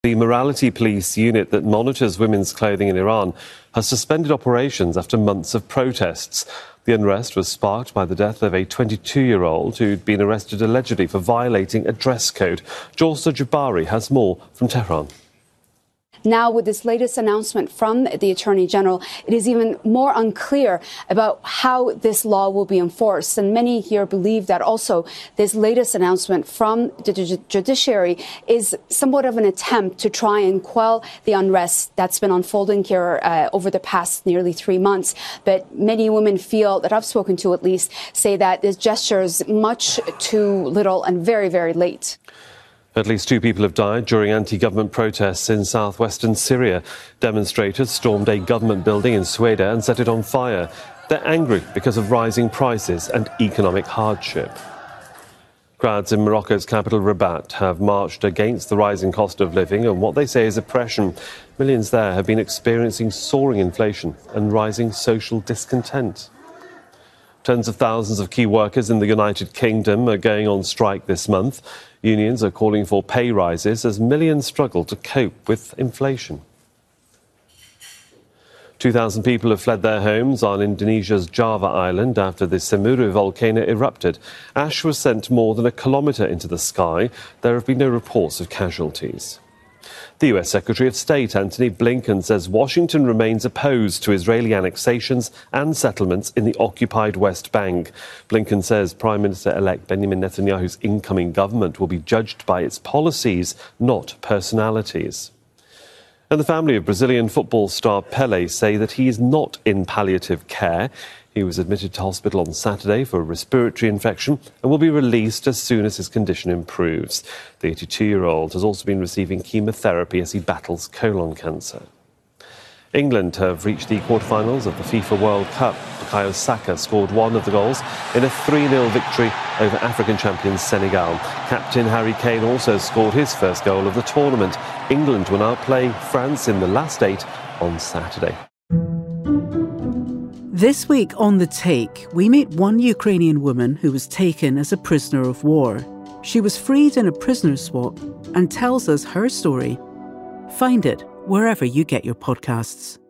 The morality police unit that monitors women's clothing in Iran has suspended operations after months of protests. The unrest was sparked by the death of a 22-year-old who'd been arrested allegedly for violating a dress code. Jalsa Jabari has more from Tehran. Now, with this latest announcement from the Attorney General, it is even more unclear about how this law will be enforced. And many here believe that also this latest announcement from the judiciary is somewhat of an attempt to try and quell the unrest that's been unfolding here over the past nearly 3 months. But many women feel, that I've spoken to at least, say that this gesture is much too little and very, very late. At least 2 people have died during anti-government protests in southwestern Syria. Demonstrators stormed a government building in Sweden and set it on fire. They're angry because of rising prices and economic hardship. Crowds in Morocco's capital Rabat have marched against the rising cost of living and what they say is oppression. Millions there have been experiencing soaring inflation and rising social discontent. Tens of thousands of key workers in the United Kingdom are going on strike this month. Unions are calling for pay rises as millions struggle to cope with inflation. 2,000 people have fled their homes on Indonesia's Java island after the Semeru volcano erupted. Ash was sent more than a kilometre into the sky. There have been no reports of casualties. The US Secretary of State, Antony Blinken, says Washington remains opposed to Israeli annexations and settlements in the occupied West Bank. Blinken says Prime Minister-elect Benjamin Netanyahu's incoming government will be judged by its policies, not personalities. And the family of Brazilian football star Pelé say that he is not in palliative care. He was admitted to hospital on Saturday for a respiratory infection and will be released as soon as his condition improves. The 82-year-old has also been receiving chemotherapy as he battles colon cancer. England have reached the quarterfinals of the FIFA World Cup. Bukayo Saka scored one of the goals in a 3-0 victory over African champions Senegal. Captain Harry Kane also scored his first goal of the tournament. England will now play France in the last 8 on Saturday. This week on The Take, we meet one Ukrainian woman who was taken as a prisoner of war. She was freed in a prisoner swap and tells us her story. Find it wherever you get your podcasts.